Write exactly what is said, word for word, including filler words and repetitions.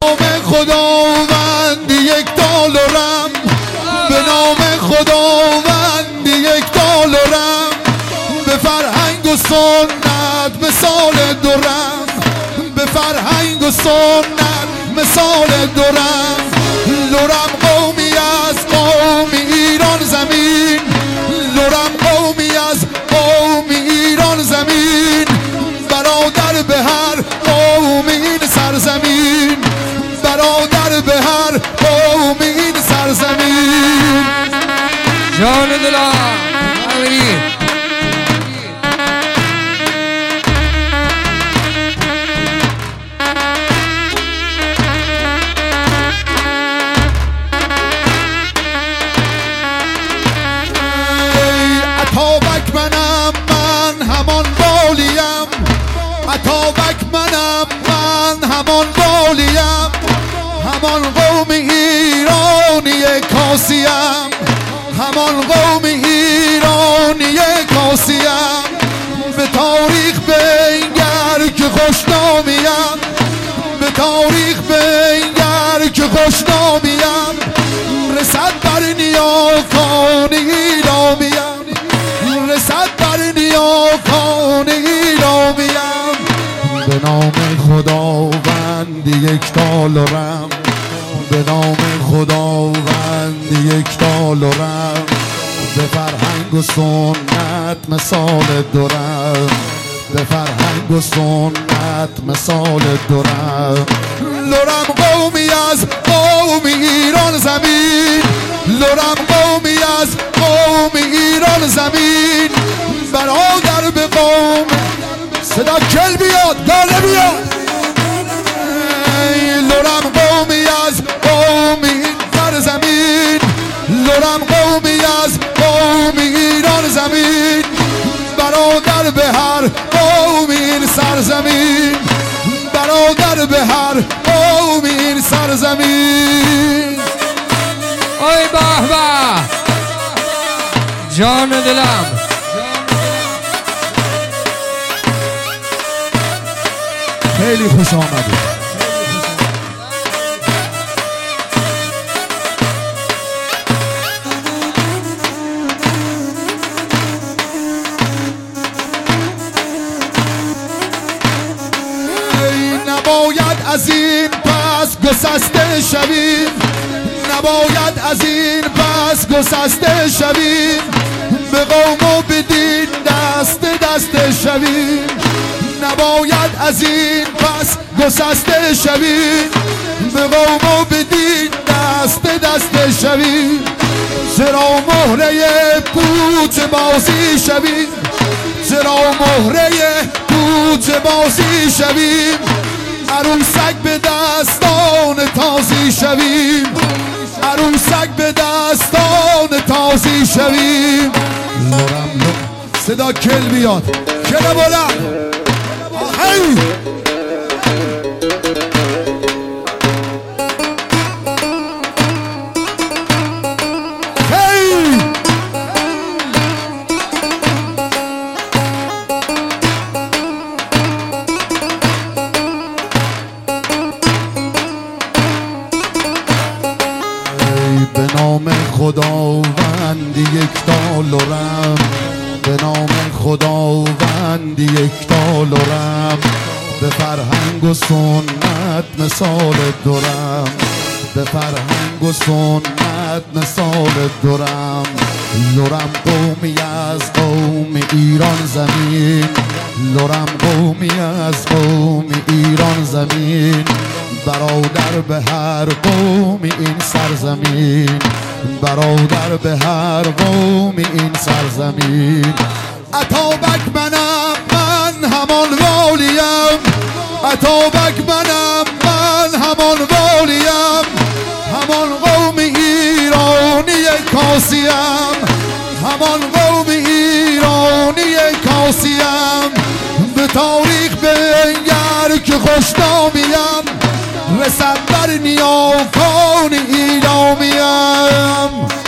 خداوند یک دلارم، به نام خداوند یک دلارم، به فرهنگ و سنت مثال درم، به فرهنگ و سنت مثال درم. لرم قومی از قوم ایران زمین، لرم قومی از قوم ایران زمین، برادر به هر قوم این سرزمین، برادر به هر قوم این سرزمین. جان دلم امری اتابک منم، من همان بالیم، اتابک منم، من همان بالیم، همان قوم ایرانی کاسیم، همان قوم ایرانی کاسیم. به تاریخ بنگر که خوشنامیم، به تاریخ بنگر که خوشنامیم، رسد بر نیاکان ایرانیم، رسد بر نیاکان ایرانیم. به نام خداوند یک دلارم، به نام خداوند یک دلارم، به فرهنگ و سنت مثال درم، به فرهنگ و سنت مثال درم. لرم قومی از قوم ایران زمین، لرم قومی از قوم ایران زمین، برادر به قوم. صدا کل بیاد داله بیاد. لرم قومی از قوم این سرزمین، لرم قومی از قوم ایران زمین، برادر به هر قوم این سرزمین، برادر به هر قوم این سرزمین. ای به به جان دلم. خیلی خوش آمدید. نباید از این پس گسسته شویم، نباید از این پس گسسته شویم، به قوم و به دین دست دست شویم. نباید از این پس گسسته شویم، به قوم و به دین دست دست شویم. چرا مهره پوچ بازی شویم، چرا مهره پوچ بازی شویم، عروسک به دستان تازی شویم، عروسک به دستان تازی شویم. لرم لرم صدا کل بیاد، کل بلند. هی به نام خداوند یک دلارم، به نام خداوند یک دلارم، به فرهنگ و سنت مثال درم، به فرهنگ و سنت مثال درم. لرم قومی از قوم ایران زمین، لرم قومی از قوم ایران زمین، برادر به هر قوم این سرزمین، برادر به هر قوم این سرزمین. اتابک منم، من همان والیم، اتابک منم، من همان والیم، همان قوم ایرانی کاسیم، همان قوم ایرانی کاسیم. به تاریخ بنگر که خوشنامیم، رسد بر نیاکان ایرانیم.